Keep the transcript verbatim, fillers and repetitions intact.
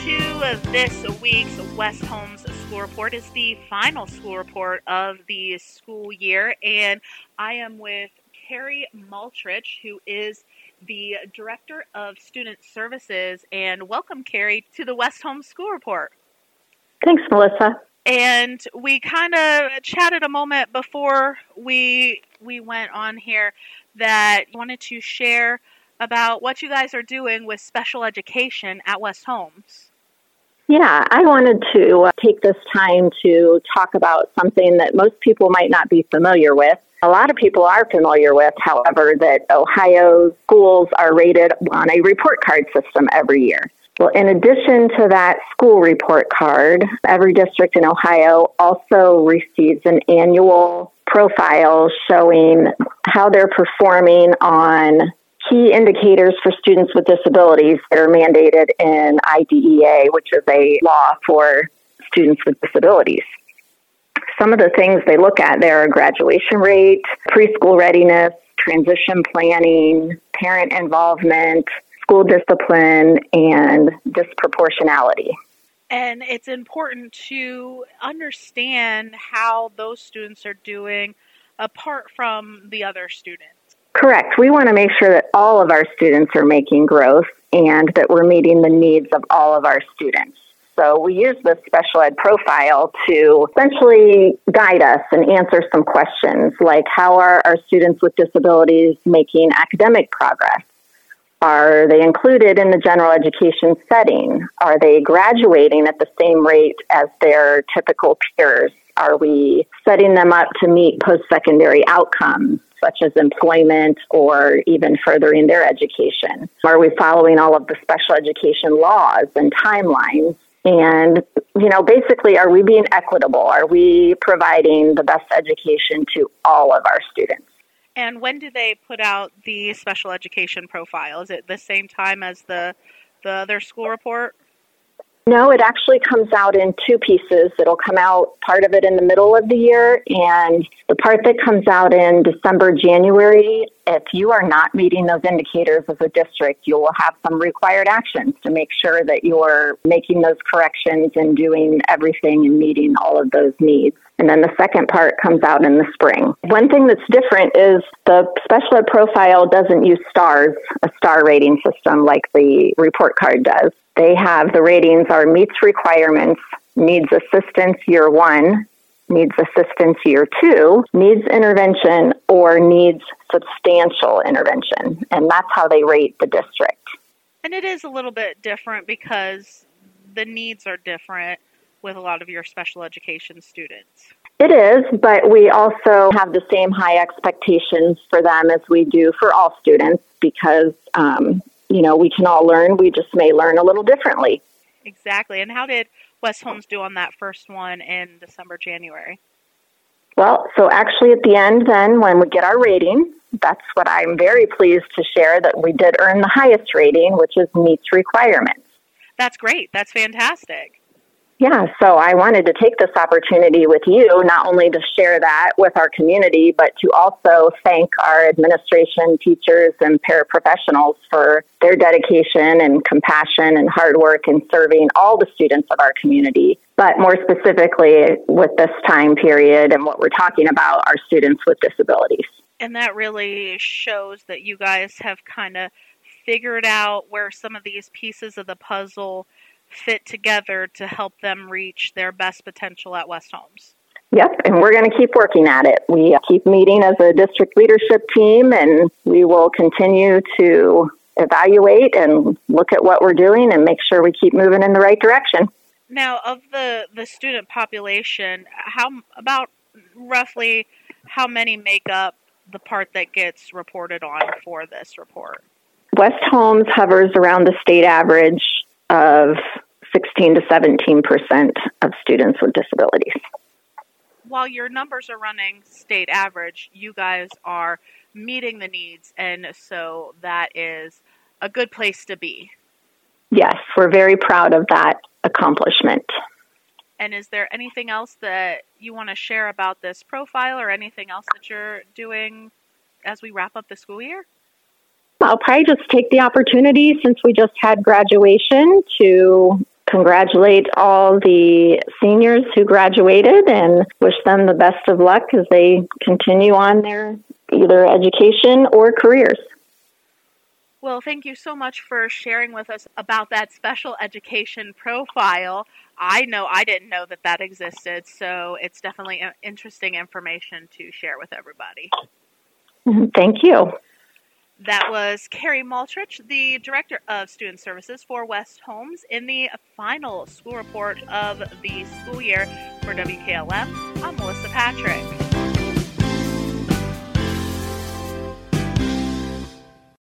to this week's West Holmes School Report. It's the final school report of the school year, and I am with Carrie Maltrich, who is the Director of Student Services. And welcome, Carrie, to the West Holmes School Report. Thanks, Melissa. And we kind of chatted a moment before we we went on here that you wanted to share about what you guys are doing with special education at West Holmes. Yeah, I wanted to uh, take this time to talk about something that most people might not be familiar with. A lot of people are familiar with, however, that Ohio's schools are rated on a report card system every year. Well, in addition to that school report card, every district in Ohio also receives an annual profile showing how they're performing on key indicators for students with disabilities that are mandated in I D E A, which is a law for students with disabilities. Some of the things they look at there are graduation rate, preschool readiness, transition planning, parent involvement, school discipline, and disproportionality. And it's important to understand how those students are doing apart from the other students. Correct. We want to make sure that all of our students are making growth and that we're meeting the needs of all of our students. So we use this special ed profile to essentially guide us and answer some questions like, how are our students with disabilities making academic progress? Are they included in the general education setting? Are they graduating at the same rate as their typical peers? Are we setting them up to meet post-secondary outcomes, such as employment or even furthering their education? Are we following all of the special education laws and timelines? And, you know, basically, are we being equitable? Are we providing the best education to all of our students? And when do they put out the special education profile? Is it the same time as the the other school report? No, it actually comes out in two pieces. It'll come out part of it in the middle of the year, and the part that comes out in December, January, if you are not meeting those indicators as a district, you will have some required actions to make sure that you're making those corrections and doing everything and meeting all of those needs. And then the second part comes out in the spring. One thing that's different is the special ed profile doesn't use stars, a star rating system like the report card does. They have the ratings are meets requirements, needs assistance year one, needs assistance year two, needs intervention, or needs substantial intervention. And that's how they rate the district. And it is a little bit different because the needs are different with a lot of your special education students. It is, but we also have the same high expectations for them as we do for all students because, um, you know, we can all learn. We just may learn a little differently. Exactly. And how did West Holmes do on that first one in December, January? Well, so actually at the end then, when we get our rating, that's what I'm very pleased to share, that we did earn the highest rating, which is meets requirements. That's great. That's fantastic. Yeah, so I wanted to take this opportunity with you, not only to share that with our community, but to also thank our administration, teachers, and paraprofessionals for their dedication and compassion and hard work in serving all the students of our community. But more specifically, with this time period and what we're talking about, our students with disabilities. And that really shows that you guys have kind of figured out where some of these pieces of the puzzle fit together to help them reach their best potential at West Holmes. Yep, and we're going to keep working at it. We keep meeting as a district leadership team, and we will continue to evaluate and look at what we're doing and make sure we keep moving in the right direction. Now, of the, the student population, how about roughly how many make up the part that gets reported on for this report? West Holmes hovers around the state average of sixteen to seventeen percent of students with disabilities. While your numbers are running state average, you guys are meeting the needs, and so that is a good place to be. Yes, we're very proud of that accomplishment. And is there anything else that you want to share about this profile or anything else that you're doing as we wrap up the school year? I'll probably just take the opportunity, since we just had graduation, to congratulate all the seniors who graduated and wish them the best of luck as they continue on their either education or careers. Well, thank you so much for sharing with us about that special education profile. I know I didn't know that that existed, so it's definitely interesting information to share with everybody. Thank you. That was Carrie Maltrich, the Director of Student Services for West Holmes, in the final school report of the school year for W K L M. I'm Melissa Patrick.